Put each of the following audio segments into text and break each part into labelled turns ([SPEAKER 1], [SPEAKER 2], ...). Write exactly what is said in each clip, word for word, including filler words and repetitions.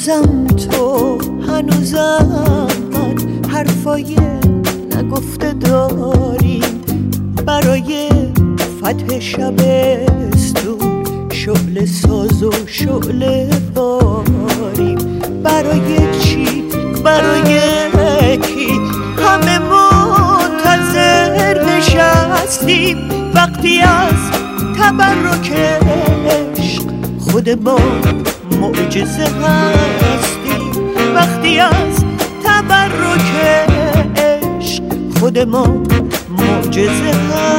[SPEAKER 1] هنوزم تو، هنوزم من حرفای نگفته داریم. برای فتح شبستون شعله ساز و شعله باریم. برای چی؟ برای کی؟ همه منتظر نشستیم وقتی از تبرک عشق خود ما معجزه هستیم. وقتی از تبرک عشق خود ما معجزه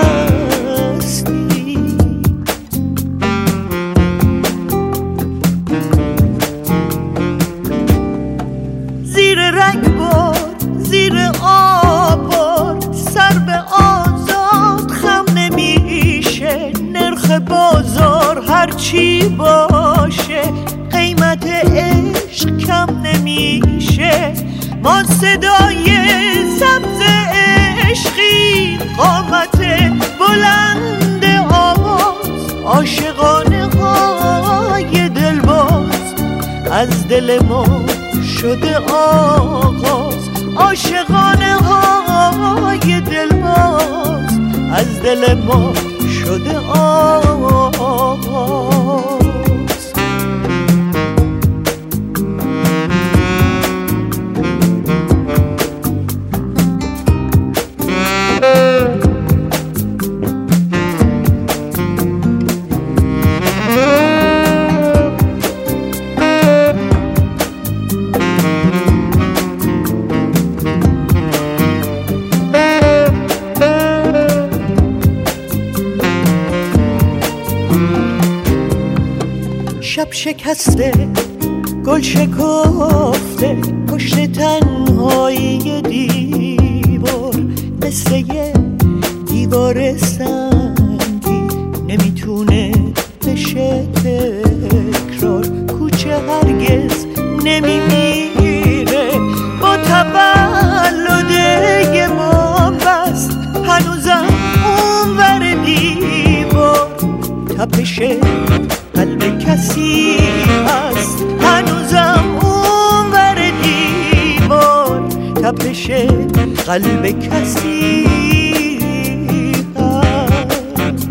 [SPEAKER 1] هستیم. زیر رگبار، زیر آبار، سر به آزاد خم نمیشه. نرخ بازار هرچی باشه، قیمت عشق کم نمیشه. ما صدای سبز عشقی، قامت بلند آواز، عاشقانه های دلباز. از دل ما شده آغاز، عاشقانه های دلباز. از دل ما شده آغاز. شب شکسته، گل شکفته، پشت تنهایی دیوار. مثل یه دیوار سنگی نمیتونه بشه تکرار. کوچه هرگز نمیمیره با تولد ما بست. هنوزم اونور دیوار تپش قلب کسی هست. هنوزم اونور دیوار تپش قلب کسی هست.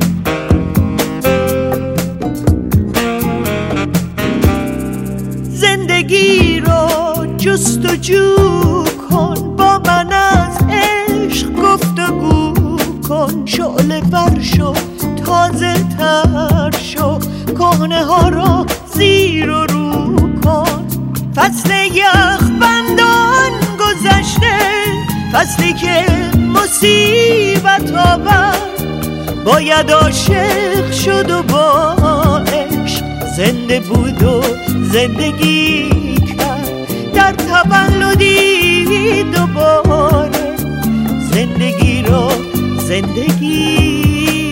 [SPEAKER 1] زندگی رو جستجو کن، با من از عشق گفتگو کن. شعله ور شو، تازه تر شو، کهنه ها را زیر و رو کن. فصل یخ بندان گذشته، فصلی که مصیبت آورد. باید عاشق شد و با عشق زنده بود و زندگی کرد. در تولدی دوباره زندگی را زندگی